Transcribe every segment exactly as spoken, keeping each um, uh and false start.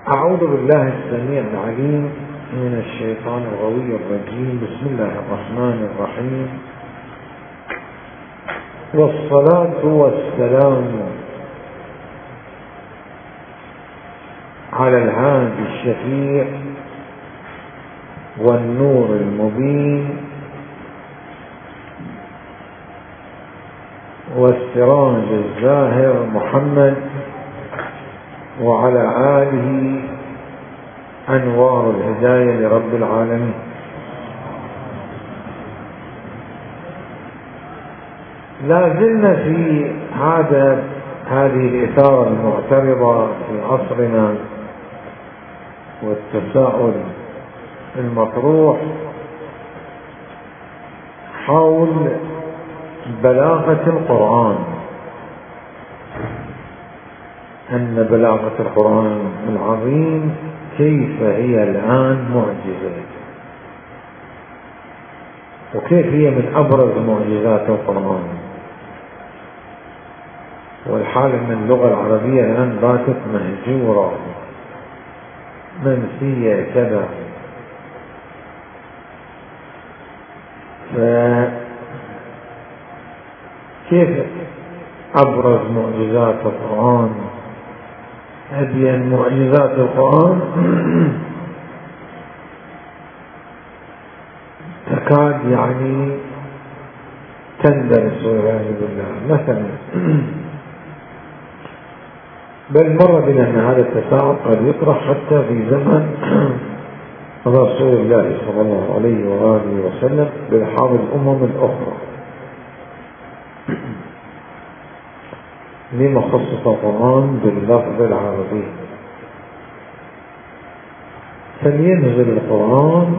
أعوذ بالله السميع العليم من الشيطان الغوي الرجيم. بسم الله الرحمن الرحيم، والصلاة والسلام على الهادي الشفيع والنور المبين والسراج الزاهر محمد، وعلى آله أنوار الهداية لرب العالمين. لا زلنا في هذا هذه الإثارة المعترضة في عصرنا والتساؤل المطروح حول بلاغة القرآن، أن بلاغة القرآن العظيم كيف هي الآن معجزة، وكيف هي من أبرز معجزات القرآن، والحال أن اللغة العربية الآن باتت مهجورة منسية كذا. فكيف أبرز معجزات القرآن؟ أبين معجزات القرآن تكاد يعني تندرس والعياذ بالله. مثلا بل مر بنا أن هذا التساؤل قد يطرح حتى في زمن رسول الله صلى الله عليه وآله وسلم بحال الأمم الأخرى. لما خصص القرآن باللفظ العربي؟ فلينزل القرآن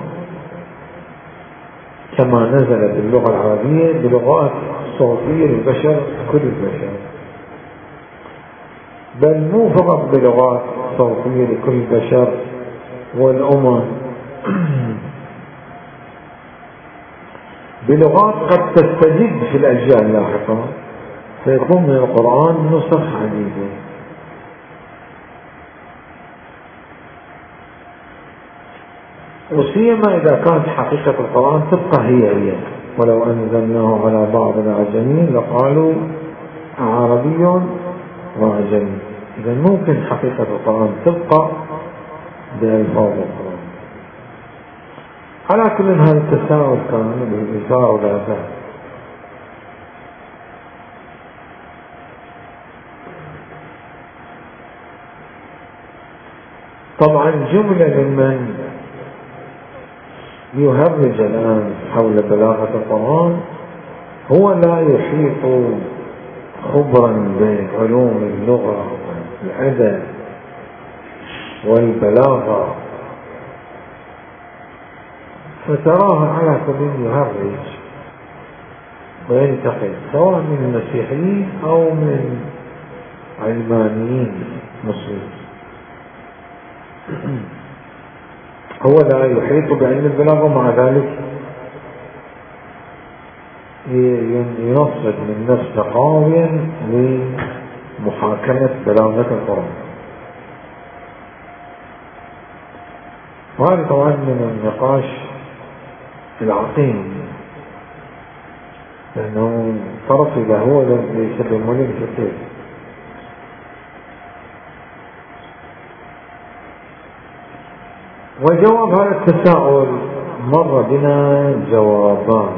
كما نزل باللغة العربية بلغات صوتية للبشر، كل البشر، بل مو فقط بلغات صوتية لكل البشر والأمم، بلغات قد تستجد في الأجيال اللاحقة، فيكون من القرآن نسخ عديدة. وسيما إذا كانت حقيقة القرآن تبقى هي هي، ولو أنزلناه على بعض الأعجمين لقالوا عربي وأعجمي. إذا ممكن حقيقة القرآن تبقى بألفاظ القرآن. على كل هذا التساؤل كان بالإثارة ولا بأس. طبعا جملة ممن يهرج الآن حول بلاغة القرآن هو لا يحيط خبرا بعلوم اللغة والأدب والبلاغة، فتراه على سبيل يهرج وينتقد، سواء من المسيحيين أو من علمانيين مسلمين. هو لا يحيط بعلم البلاغة، ومع ذلك ينصب من نفسه قاضيا لمحاكمة بلاغة القرآن. وهذا طبعا من النقاش العقيم، لأنه طرف إذا هو ليس بمولد كثير. وجواب هذا التساؤل مر بنا جوابان.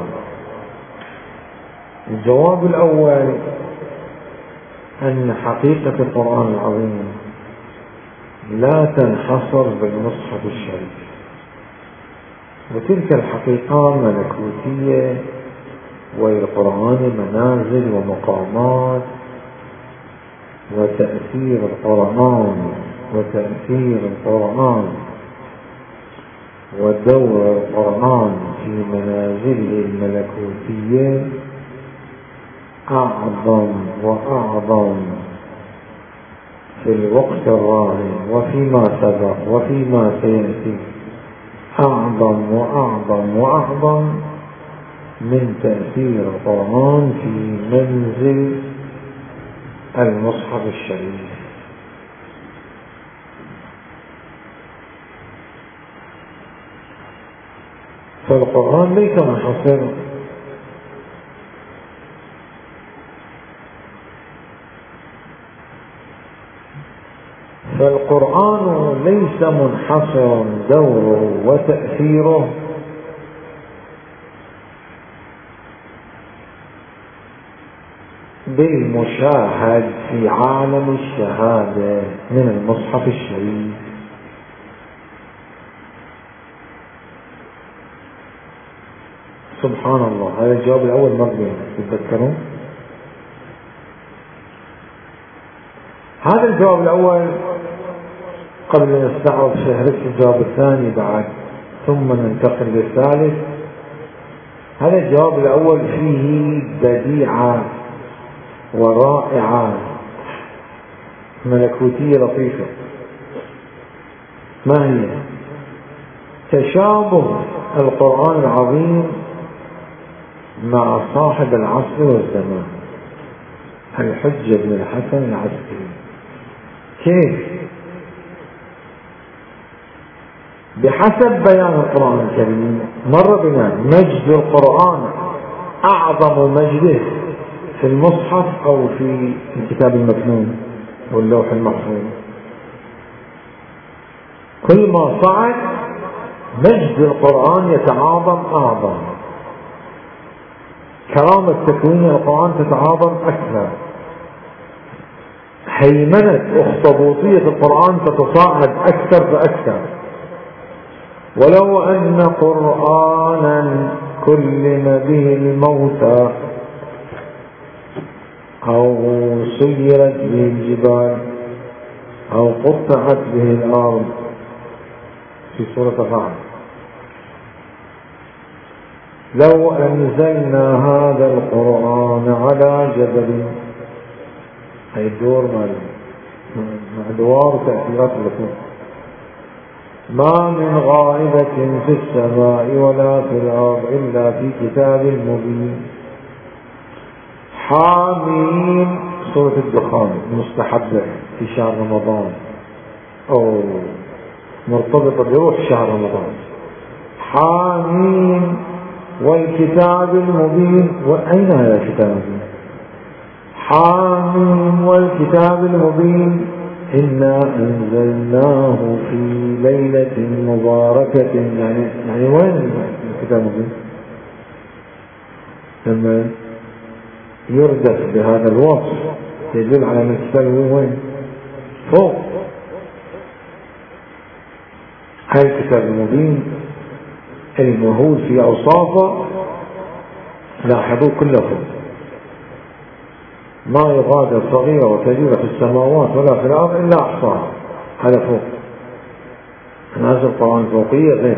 الجواب الأول أن حقيقة القرآن العظيم لا تنحصر بالمصحف الشريف، وتلك الحقيقة ملكوتية، وللقرآن منازل ومقامات، وتأثير القرآن وتأثير القرآن ودور القرآن في منازله الملكوتية أعظم وأعظم في الوقت الراهن وفيما سبق وفيما سيأتي، أعظم وأعظم وأعظم من تأثير القرآن في منزل المصحف الشريف. فالقرآن ليس منحصرا. فالقرآن ليس منحصرا دوره وتأثيره بالمشاهد في عالم الشهادة من المصحف الشريف. سبحان الله، هذا الجواب الأول مرة تتذكرون. هذا الجواب الأول قبل أن نستعرض فهرس الجواب الثاني بعد ثم ننتقل للثالث. هذا الجواب الأول فيه بديعة ورائعة ملكوتية لطيفة. ما هي؟ تشابه القرآن العظيم مع صاحب العصر والزمان الحجة بن الحسن العسكري. كيف؟ بحسب بيان القرآن الكريم مر بنا مجد القرآن أعظم مجده في المصحف أو في الكتاب المكنون أو اللوح المحفوظ. كل ما صعد مجد القرآن يتعاظم أعظم، كرامة تكوين القرآن تتعاظم أكثر، هيمنة أخطبوطية القرآن تتصاعد أكثر فأكثر. ولو أن قرآنا كلم به الموتى أو سيرت به الجبال أو قطعت به الأرض في سورة فاطر، لو أنزلنا هذا القرآن على جبل، هي الدور مع دوار تأثيرات اللكم، ما من غائبة في السماء ولا في الأرض إلا في كتاب مبين. حامين سورة الدخان مستحبة في شهر رمضان أو مرتبطة بروح شهر رمضان. حامين والكتاب المبين. وأين هذا الكتاب المبين؟ حامين والكتاب المبين إنا أنزلناه في ليلة مباركة. يعني يعني وين الكتاب المبين؟ لما يردف بهذا الوصف يدل على أن الكتاب وين؟ فوق. هذا الكتاب المبين المهول في أوصافه لاحظوا كله فوق، ما يغادر صغيرة وكبيرة في السماوات ولا في الأرض إلا أحصاها. هذا فوق. نازل القرآن فوقية غير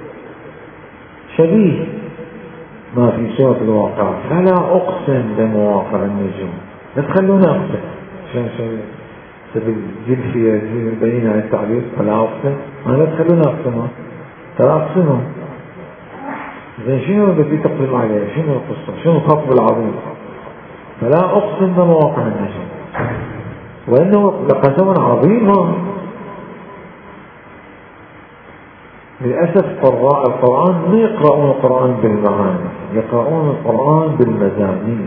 شبيه ما في سورة الواقع. فلا أقسم بمواقع النجوم. لا تخلونا أقسم عشان شيء سبيل جلفية يبين عن التعبير. فلا أقسم ما لا تخلونا أقسم. ترى أقسمه زين شنو بدي تقسم عليه؟ شنو القصة؟ شنو الخطب العظيم؟ فلا أقسم بمواقع النجوم وإنه لقسم عظيم. للأسف قراء القرآن ما يقرؤون القرآن بالمعاني، يقرؤون القرآن بالمزامير.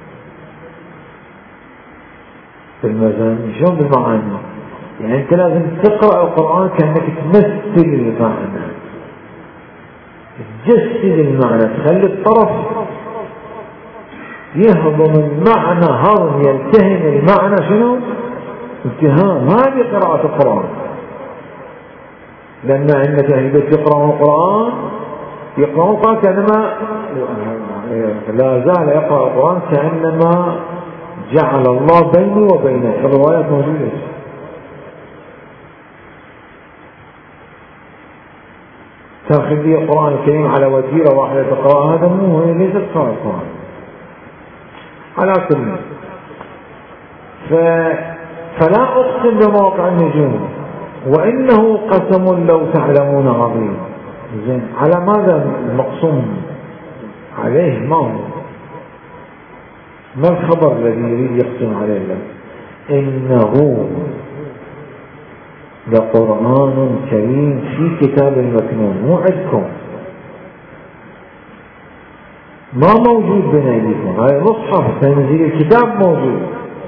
بالمزامير شلون بالمعاني؟ يعني أنت لازم تقرأ القرآن كأنك تمثل المعنى، تجسد المعنى، تخلي الطرف يهضم المعنى هضم، يلتهم المعنى شنو؟ التهام. هذه قراءة القرآن. لأن عندك أهل البيت يقرأون القرآن يقرأون القرآن كأنما لا زال يقرأ القرآن كأنما جعل الله بيني وبينه. الروايات موجودة. تأخذ لي القرآن الكريم على وتيرة واحدة تقرأ، هذا مو هي ليست قراءة القرآن على كل. ف... فلا أقسم بمواقع النجوم وإنه قسم لو تعلمون عظيم. زين على ماذا المقسوم عليه؟ ما هو ما الخبر الذي يريد يقسم عليه له؟ إنه لقرآن كريم في كتاب مكنون. مو عندكم ما موجود بين أيديكم، هذا مصحف تنزيل الكتاب موجود،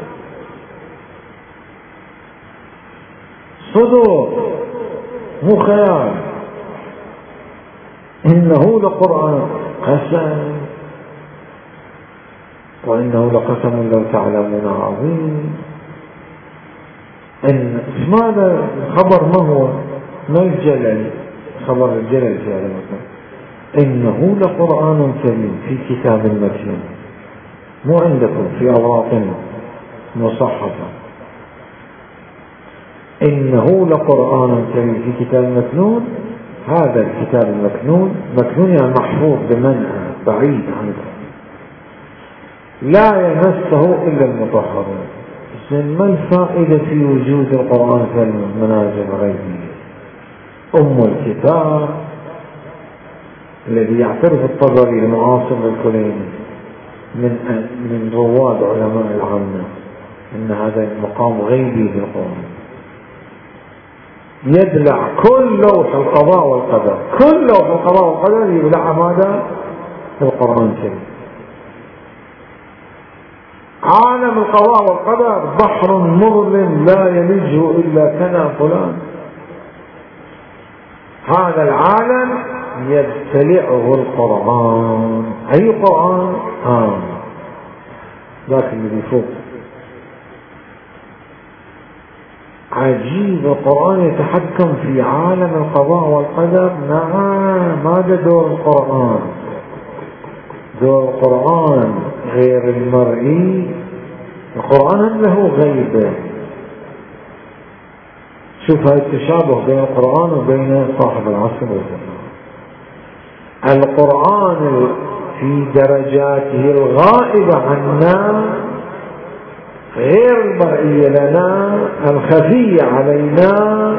صدور مو خيال. إنه لقرآن قسم وإنه لقسم لو تعلمون عظيم. إن ماذا الخبر؟ ما هو؟ ما الجلل؟ خبر الجلل في هذا المكان. إنه لقرآن كريم في كتاب مكنون، مو عندكم في أوراق مصحفة. إنه لقرآن كريم في كتاب مكنون. هذا الكتاب المكنون، مكنون يعني محفوظ بمنع بعيد عنكم، لا يمسه إلا المطهرون. ما الفائدة في وجود القرآن في المنازل الغيبية؟ أم الكتاب الذي يعترف الطبري المعاصر للكليني من من رواد علماء العامة أن هذا المقام غيبي في القرآن، يبلع كل لوح القضاء والقدر، كل لوح القضاء والقدر يبلع ماذا؟ القرآن الكريم. عالم القضاء والقدر بحر مظلم لا يلجه إلا كنا فلان. هذا العالم يبتلعه القرآن. أي قرآن؟ آه ذاك الذي فوق. عجيب، القرآن يتحكم في عالم القضاء والقدر. نعم، ماذا دور القرآن؟ دور القرآن غير المرئي. القرآن له غيبة. شوف هذا التشابه بين القرآن وبين صاحب العصر والزمان. القرآن في درجاته الغائبة عنا غير المرئية لنا الخفية علينا،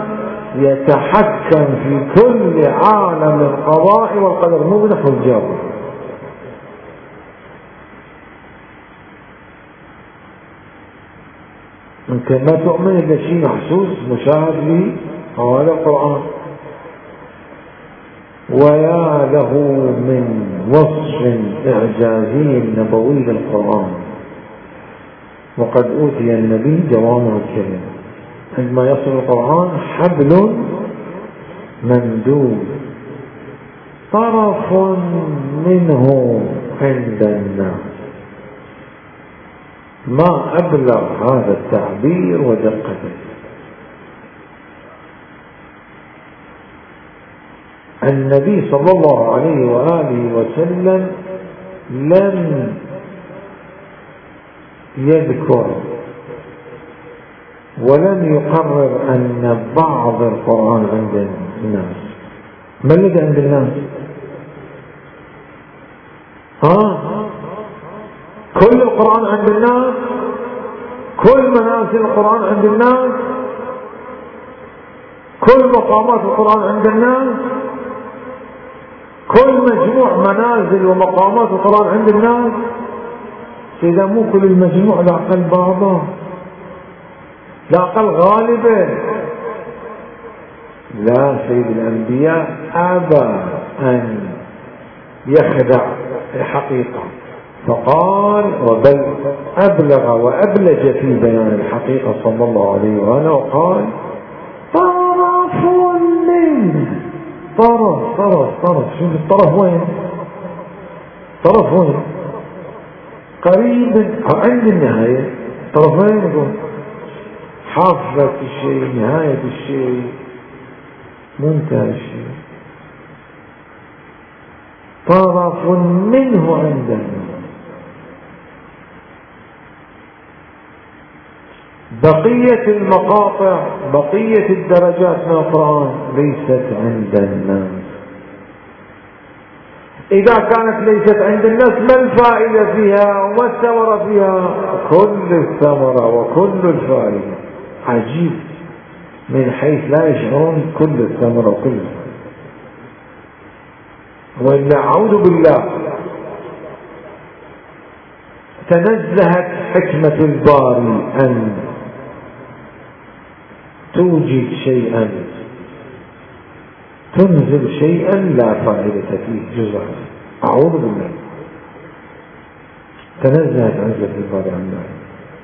يتحكم في كل عالم القضاء والقدر، مو بنحو الجو. ممكن ما تؤمن إلا شيء محسوس مشاهد لي، هذا القرآن. ويا له من وصف إعجازي نبوي للقرآن. وقد أوتي النبي جوامع الكلم. عندما يصل القرآن حبل ممدود طرف منه عند الناس. ما أبلغ هذا التعبير ودقته. النبي صلى الله عليه وآله وسلم لم يذكر ولم يقرر أن بعض القرآن عند الناس. ما الذي عند الناس؟ ها؟ كل القرآن عند الناس؟ كل منازل القرآن عند الناس؟ كل مقامات القرآن عند الناس؟ كل مجموع منازل ومقامات القرآن عند الناس؟ إذا مو كل المجموع لا أقل بعضه، لا أقل غالبا. لا، سيد الأنبياء أبى أن يخدع الحقيقة، فقال وبل أبلغ وأبلج في بيان الحقيقة صلى الله عليه وآله، وقال طرف منه. طرف طرف طرف شوف الطرف وين؟ طرف وين؟ قريبا عند النهاية. طرفين يقول حافة الشيء، نهاية الشيء، منتهى الشيء. طرف منه عندنا. بقية المقاطع، بقية الدرجات من القرآن ليست عند الناس. إذا كانت ليست عند الناس ما الفائدة فيها وما الثمرة فيها؟ كل الثمرة وكل الفائدة. عجيب، من حيث لا يشعرون كل الثمرة وكل الفائدة. وإن أعوذ بالله تنزهت حكمة الباري أن توجد شيئا، تنزل شيئا لا فائدة فيه جزءا. أعوذ بالله. تنزهت عزة الباري عن ذلك.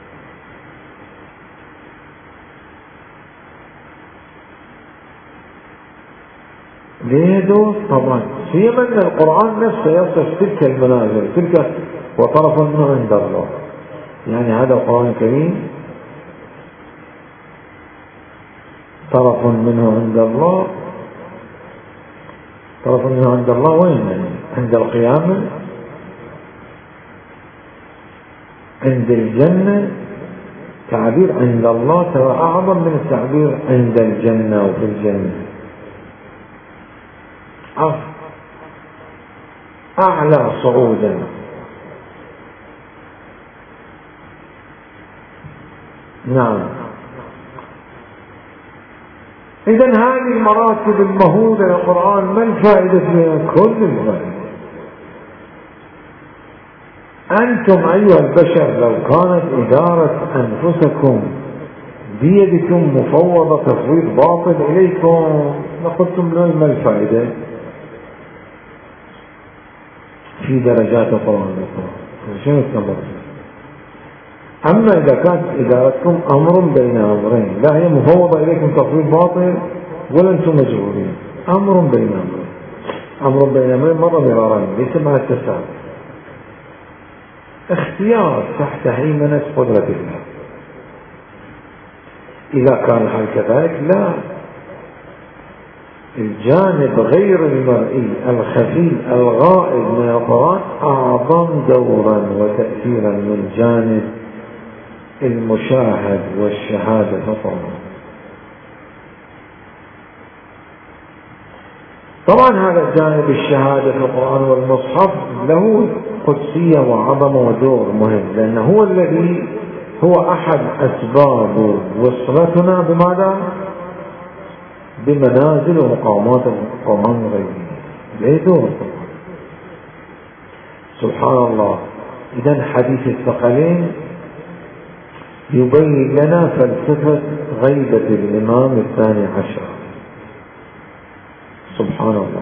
ليه دور؟ طبعا سيما أن القرآن نفسه يصف تلك المنازل، تلك وطرف منه عند الله. يعني هذا القرآن الكريم طرف منه عند الله، طرف منه عند الله وين؟ يعني عند القيامة، عند الجنة. تعبير عند الله ترى أعظم من التعبير عند الجنة وفي الجنة، أعلى صعودا. نعم. إذن هذه المراتب المهولة للقرآن ما الفائدة فيها؟ كل الفائدة. أنتم أيها البشر لو كانت إدارة أنفسكم بيدكم مفوضة تفويض باطل إليكم لقلتم له ما الفائدة في درجات القرآن. شنو التمر؟ أما إذا كانت إدارتكم أمر بين أمرين، لا هي مفوضة إليكم تفويض باطل ولا أنتم مجبورين، أمر بين أمرين. أمر بين أمرين مرة مرارين، ليس مع التساهل، اختيار تحت هيمنة قدرة الله. إذا كان الحال كذلك لا، الجانب غير المرئي الخفي الغائب من القرآن أعظم دورا وتأثيرا من جانب المشاهد والشهادة فقط. طبعا هذا الجانب الشهادة في القرآن والمصحف له قدسية وعظمة ودور مهم، لأنه هو الذي هو أحد أسباب وصلتنا بماذا؟ بمنازل ومقامات القرآن الغيبية. ليه دور؟ سبحان الله. إذن حديث الثقلين يبين لنا فلسفة غيبة الإمام الثاني عشر. سبحان الله.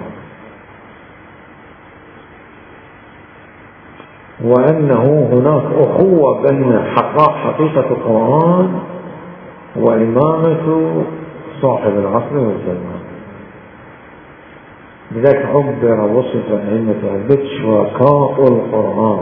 وأنه هناك أخوة بين حقيقة القرآن وإمامة صاحب العصر والزمان. لذلك عبر وصف أئمة البيت شركاء القرآن،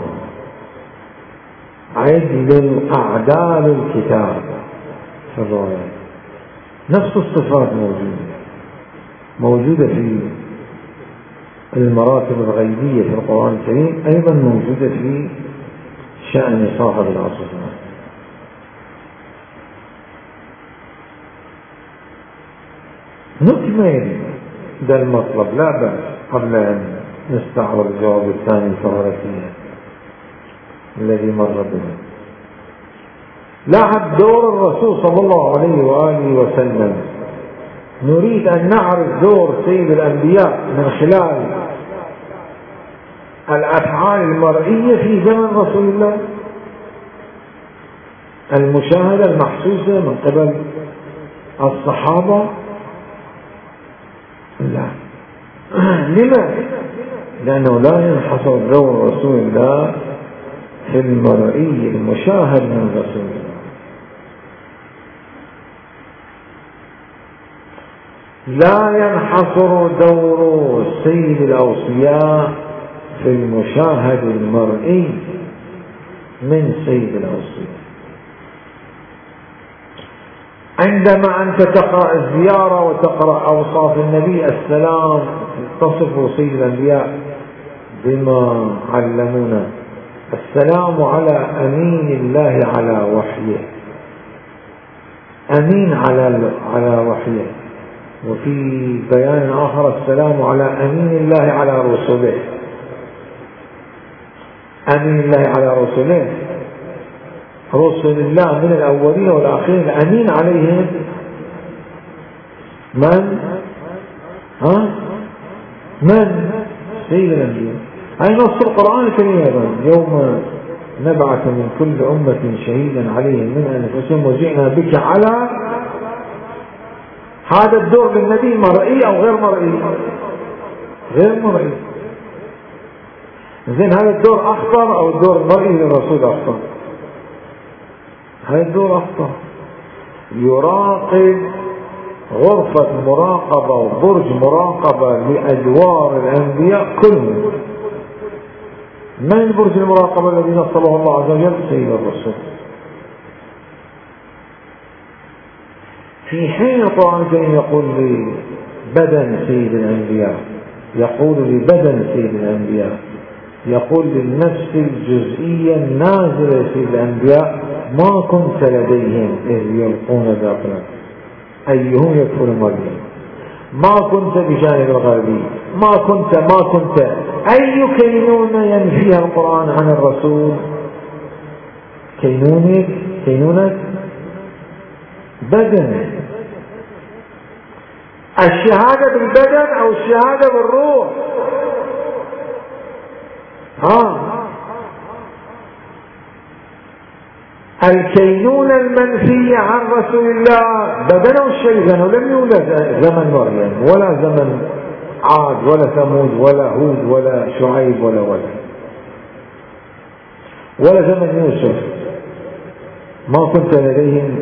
عدل الأعدال الكتاب في الروايات. نفس الصفات موجودة موجودة في المراتب الغيبية في القرآن الكريم، أيضا موجودة في شأن صاحب العصر. نكمل ده المطلب لا بأس قبل أن نستعرض الجواب الثاني الفهرسي الذي مر بنا. لاحظ دور الرسول صلى الله عليه وآله وسلم. نريد أن نعرف دور سيد الأنبياء من خلال الأفعال المرئية في زمن رسول الله، المشاهدة المحسوسة من قبل الصحابة. لا. لما؟ لأنه لا ينحصر دور رسول الله في المرئي المشاهد من رسول الله. لا ينحصر دور سيد الأوصياء في المشاهد المرئي من سيد الأوصياء. عندما أنت تقرأ الزيارة وتقرأ أوصاف النبي السلام تصف سيد الأنبياء بما علمونا: السلام على أمين الله على وحيه، أمين على على وحيه. وفي بيان آخر: السلام على أمين الله على رسله، أمين الله على رسله، رسل الله من الأولين والآخرين، الأمين عليهم من؟ ها؟ من؟ سيد الأنبياء. هذا نص القرآن الكريم أيضا: يوم نبعث من كل أمة شهيدا عليهم من أنفسهم وجئنا بك على. هذا الدور للنبي مرئي أو غير مرئي؟ غير مرئي. زين هذا الدور أخطر أو الدور المرئي للرسول أخطر؟ هذا الدور أخطر. يراقب غرفة مراقبة وبرج مراقبة لأدوار الأنبياء كلهم. من برج المراقبة الذي نصبه الله عز وجل؟ سيد الرسول. في حين القرآن الكريم يقول لي بدن سيد الأنبياء، يقول لبدن سيد الأنبياء، يقول للنفس الجزئية النازلة لسيد الأنبياء ما كنت لديهم إذ يلقون ذاكرا أيهم يكفر مريم، ما كنت بجانب الغربي، ما كنت ما كنت أي كينونة ينفيها القرآن عن الرسول؟ كينونة كينونة بدن. الشهادة بالبدن أو الشهادة بالروح؟ ها الكينونة المنفية عن رسول الله بدن أو شيء، لأنه لم يولد زمن مريم ولا زمن عاد ولا ثمود ولا هود ولا شعيب ولا ولا ولا زمن يوسف. ما كنت لديهم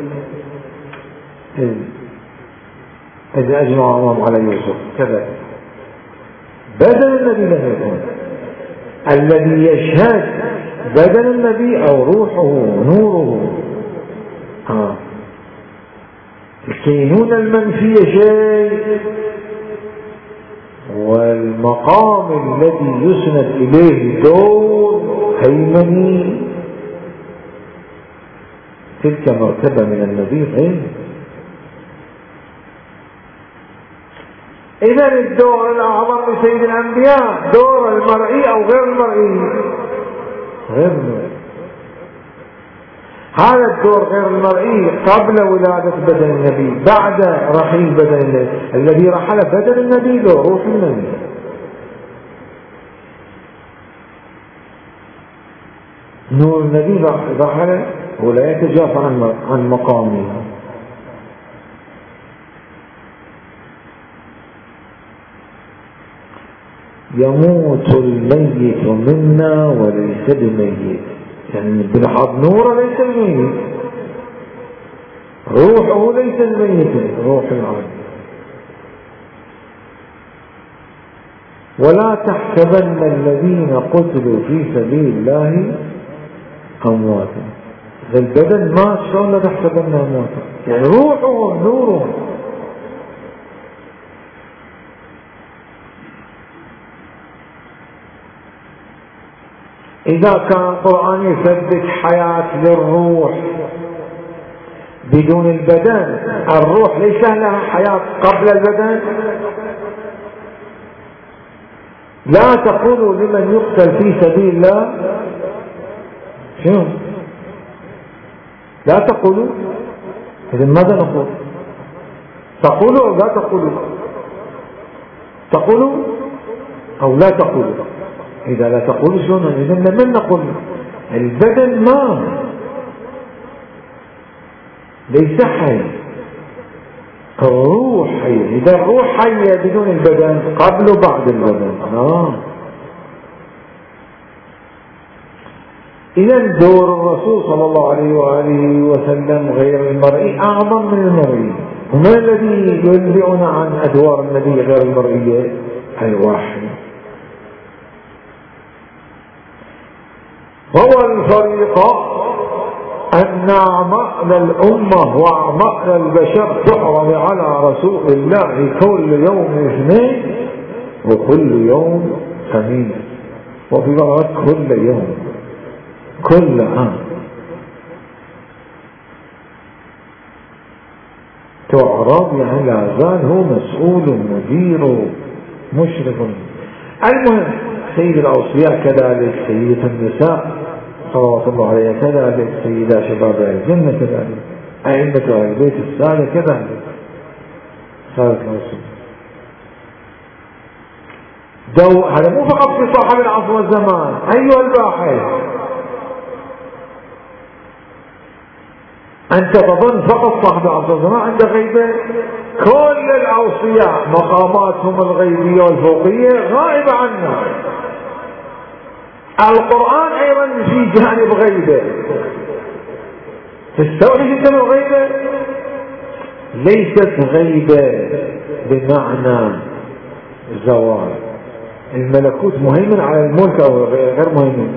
إذ أجمع أمام على يوسف كذا. بدن النبي لم يكن. الذي يشهد بدن النبي أو روحه نوره. آه. الكينونة المنفية شيء، والمقام الذي يسند إليه دور هيمني تلك مرتبة من النبي غير. إذا الدور الأعظم لسيد الأنبياء دور المرئي أو غير المرئي؟ غير المرئي. هذا الدور غير المرئي قبل ولادة بدن النبي، بعد رحيل بدن النبي. الذي رحل بدن النبي له روح النبي. نور النبي رحل ولا يتجافى عن عن مقامه. يموت الميت منا وليس بميت، يعني بلحظ نوره ليس الميت، روحه ليس الميت، روح العالم. ولا تحسبن الذين قتلوا في سبيل الله أمواتا. البدن مات، شلون لا تحسبن أمواتا؟ يعني روحه نوره. إذا كان القرآن يثبت حياة للروح بدون البدن، الروح ليس لها حياة قبل البدن؟ لا تقولوا لمن يقتل في سبيل الله شنو؟ لا تقولوا. إذن ماذا نقول؟ تقولوا أو لا تقولوا؟ تقولوا أو لا تقولوا؟ إذا لا تقولوا شلون؟ إذن لمن نقول؟ البدن ما ليس حي، الروح حية. إذا الروح حية بدون البدن قبل وبعد البدن. آه. إذا دور الرسول صلى الله عليه وآله وسلم غير المرئي أعظم من المرئي. وما الذي ينبئنا عن أدوار النبي غير المرئية؟ الوحي. هو الفريق النعمة للأمة وأعماء البشر تحرم على رسول الله كل يوم اثنين وكل يوم خميس، وفي بعض كل يوم كل عام تعرض، يعني لا زال هو مسؤول مدير مشرف. المهم سيد الأوصياء كذلك، سيدة النساء صلوات الله عليها كذلك، سيدة شباب الجنة كذلك، أئمة أهل البيت السادة كذلك. سادة الرسول دو هذا مو فقط في صاحب العصر والزمان. أيها الباحث، أنت تظن فقط صاحب العصر والزمان عنده غيبة؟ كل الأوصياء، مقاماتهم الغيبية والفوقية غائبة عنا. القرآن أيضا في جانب غيبة، تستوعب جدا الغيبة ليست غيبة بمعنى زوال. الملكوت مهيمن على الملك أو غير مهيمن؟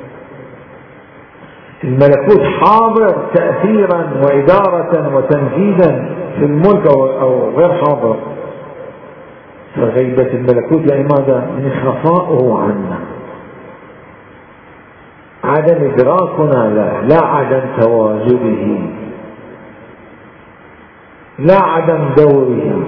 الملكوت حاضر تأثيرا وإدارة وتنفيذا في الملك أو غير حاضر. فغيبة الملكوت يعني ماذا؟ من خفاؤه عنا، عدم إدراكنا له، لا عدم تواجده، لا عدم دوره.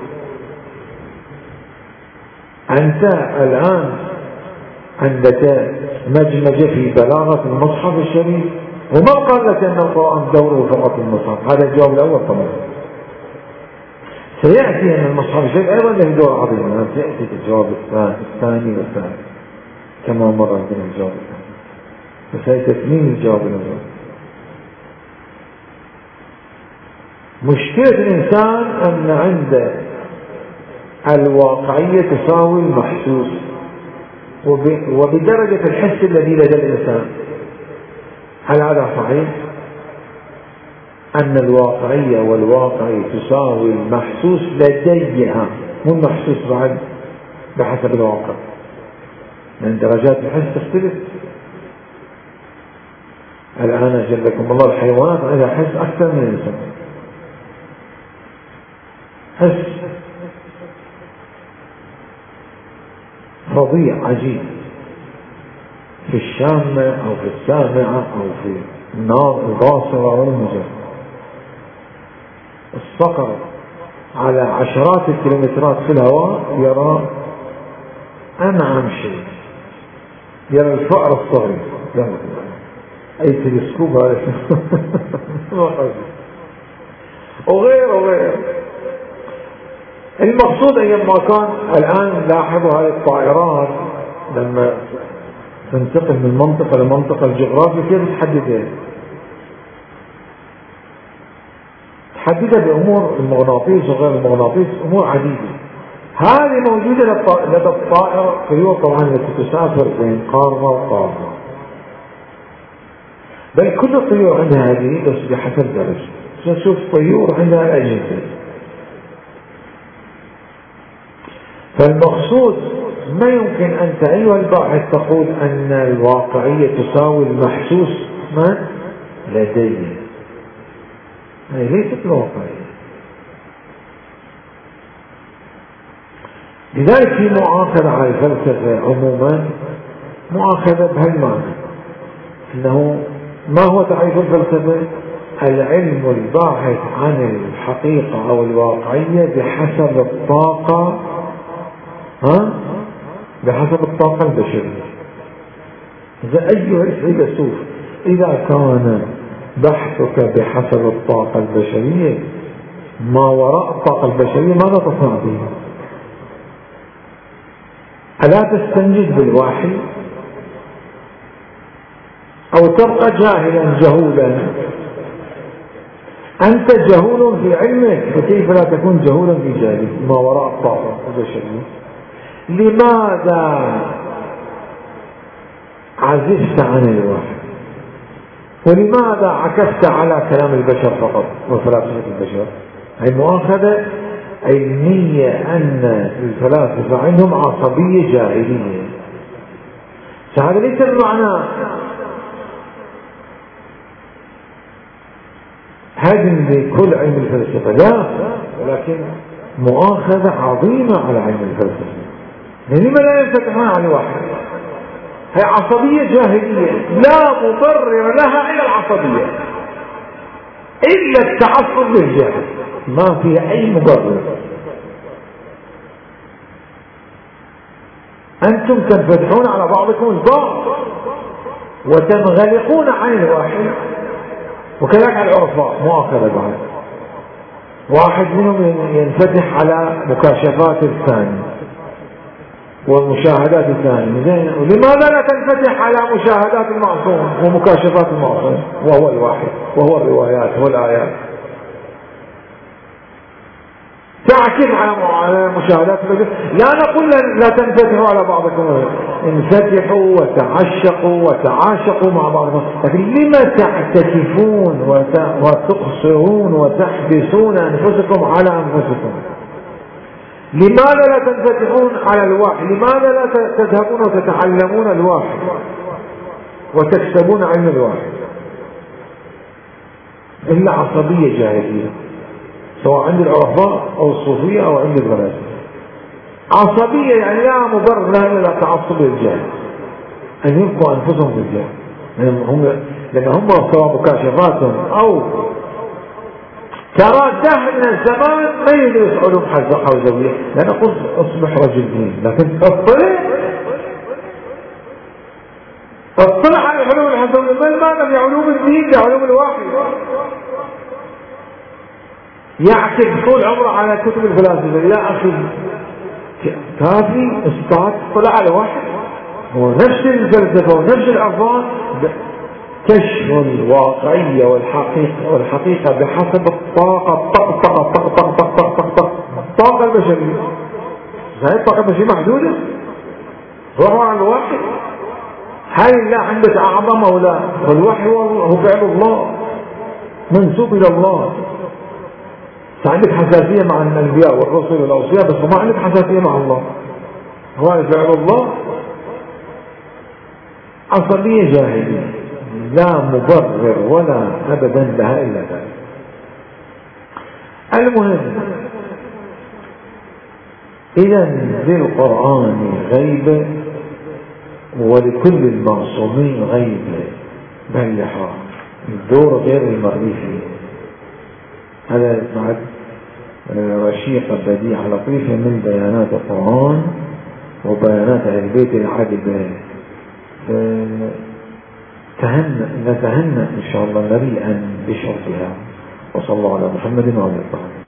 أنت الآن عندك مجمجة في بلاغة المصحف الشريف، وما قال لك أن القرآن دوره فقط المصحف. هذا الجواب الأول. طبعا سيأتي أن المصحف الشريف أيضا له دور عظيم، سيأتي الجواب الثاني والثالث كما مر بنا الجواب الثاني، فسيتكميل الجواب الأول. مشكلة الإنسان أن عنده الواقعية تساوي المحسوس، وبدرجة الحس الذي لدى الإنسان. هل هذا صحيح؟ أن الواقعية والواقعي تساوي المحسوس لديها، مو المحسوس بعد بحسب الواقع، لأن درجات الحس تختلف. الآن جلكم الله الحيوانات عندها حس أكثر من الإنسان، حس فظيع عجيب في الشامة أو في السامعة أو في النار الباصرة والمجرد. الصقر على عشرات الكيلومترات في الهواء يرى أنعم شيء، يرى الفأر الصغير، أي تلسكوب هذا وغير وغير. المقصود أيما كان الآن لاحظوا هذه الطائرات لما تنتقل من منطقة لمنطقة الجغرافية كيف تحددها؟ تحددها بأمور المغناطيس وغير المغناطيس، أمور عديدة. هذه موجودة لدى الطائرة طيور طبعا التي تسافر بين قارة وقارة، بل كل الطيور عندها هذه بس بحسب درجة. نشوف طيور عندها الأجهزة. فالمقصود ما يمكن أنت أيها الباحث تقول أن الواقعية تساوي المحسوس ما لديه، هذه ليست الواقعية. لذلك في مؤاخذة على الفلسفة عموما، مؤاخذة بهالمعنى أنه ما هو تعريف الفلسفة؟ العلم الباحث عن الحقيقة أو الواقعية بحسب الطاقة، ها؟ بحسب الطاقة البشرية. إذا أيها الفيلسوف إذا كان بحثك بحسب الطاقة البشرية، ما وراء الطاقة البشرية ماذا تصنع به؟ ألا تستنجد بالوحي أو تبقى جاهلا جهولا؟ أنت جهول في علمك، فكيف لا تكون جهولا في جهلك ما وراء الطاقة البشرية؟ لماذا عزفت عن الوحي؟ ولماذا عكفت على كلام البشر فقط وفلاسفة البشر؟ هي مؤاخذة علمية أن الفلاسفة عندهم عصبية جاهلية. فهذا ليس بمعنى هدم لكل علم الفلسفة، لا، ولكن مؤاخذة عظيمة على علم الفلسفة. لما لا ينفتحون على الوحي؟ هي عصبية جاهلية لا مبرر لها إلا العصبية، إلا التعصب للجهل، ما فيها أي مبرر. أنتم تنفتحون على بعضكم البعض وتنغلقون عن الوحي، وكذلك على العرفاء مؤاخذة بعد. واحد منهم ينفتح على مكاشفات الثاني والمشاهدات الثانية، زين، ولماذا لا تنفتح على مشاهدات المعصوم ومكاشفات المعصوم وهو الواحد وهو الروايات والآيات؟ تعكف على مشاهدات. لا نقول لا تنفتحوا على بعضكم، انفتحوا وتعشقوا وتعاشقوا مع بعضكم، لكن لما تعتكفون وتقصرون وتحبسون أنفسكم على أنفسكم؟ لماذا لا تنفتحون على الواحد؟ لماذا لا تذهبون وتتعلمون الواحد وتكسبون علم الواحد؟ إلا عصبية جاهلية، سواء عند العرفاء أو الصوفية أو عند الفلاسفة. عصبية يعني لا مبرر لها إلا تعصب الجهل، أن يبقوا أنفسهم في الجهل، لأن هم لأن هم سواء مكاشفاتهم أو ترى دهر من الزمان ما يدرس علوم حوزوية، لأن قلت أصبح رجل دين، لكن اطلع اطلع على العلوم الحوزوية، ما المعنى بعلوم الدين بعلوم الواحد؟ يعكس طول عمره على كتب الفلاسفة. يا أخي كافي استاذ طلع على واحد، هو نفس الفلسفة ونفس الألفاظ، كشف الواقعية والحقيقة والحقيقة بحسب الطاقة طق طق طق طق طق طق طق طق الطاقة البشرية. هاي الطاقة البشرية محدودة، روحوا على الواحد. هل الله عندك أعظم أو لا؟ والوحي هو فعل الله منسوب إلى الله. عندك حساسية مع الأنبياء والرسل والأوصياء، بس ما عندك حساسية مع الله، هو فعل الله. عصبية جاهلية لا مبرر ولا أبدا لها إلا ذلك. المهم إذا للقرآن غيبة ولكل المعصومين غيبة، بل لحرام الدور غير المرئي فيه. هذا بعد رشيقة بديعة لطيفة من بيانات القرآن وبيانات أهل البيت العادلة. تهنأ نتهنأ إن شاء الله مريئا بشرفها. وصلى الله على محمد وعلى آله.